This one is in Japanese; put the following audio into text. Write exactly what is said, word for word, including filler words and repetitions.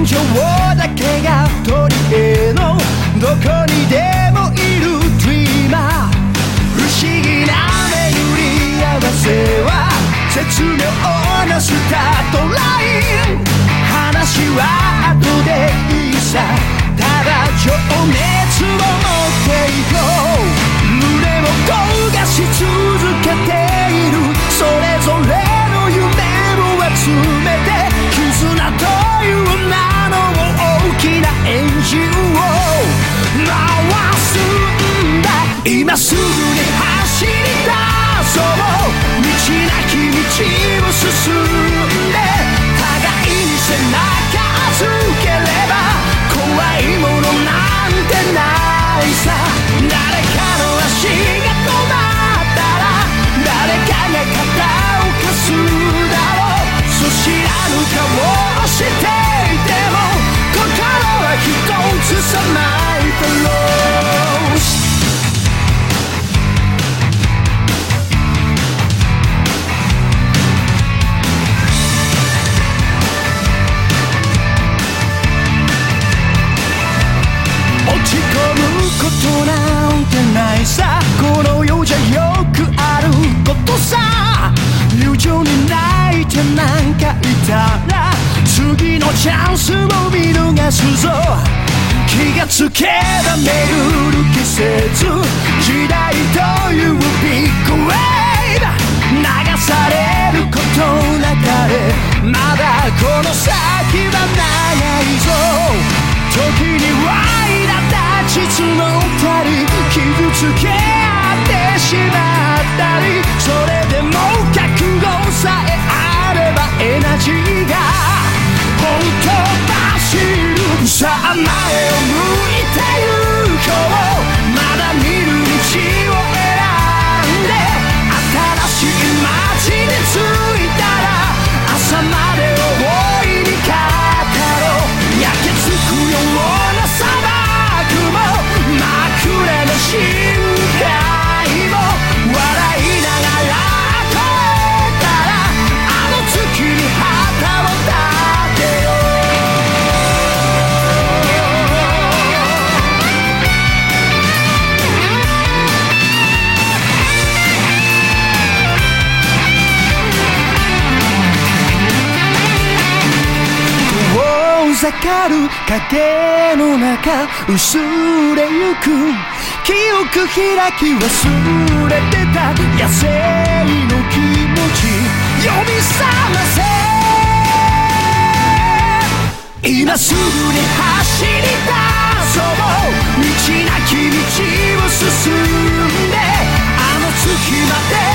情だけが取り柄のどこにでもいるドリーマー。不思議な巡り合わせは絶妙なスタートライン。話は後でいいさ、ただ情熱を持っていこう。胸を焦がし続けているそれぞれの夢を集めて、絆という名の大きなエンジンを回すんだ。今すぐに走り出そう。道なき道を進んで、互いに背中預ければ怖いものなんてないさ。誰かの足が止まったら誰かが肩を貸すだろう。そ知らぬ顔をしていても心は一つさ。マイペロー落ち込むことなんてないさ。この世じゃよくあることさ。友情に泣いてなんかいたら次のチャンスを見逃すぞ。気がつけば巡る季節、時代というビッグウェーブ流されることなかれ。まだこの先は長いぞ。時には苛立ち募ったり傷つけ合ってしまったり、それでも覚悟さえあればエナジーが本当走る。さあ前を向いて行こう。まだ見る道を選んで、新しい街に着いたら朝まで大いに語ろう。焼けつくような砂漠も真っ暗な深海も笑いながら越えたらあの月に旗を立てよう。遠ざかる影の中薄れゆく記憶開き忘れてた野生の気持ち呼び覚ませ。今すぐに走り出そう。道なき道を進んであの月まで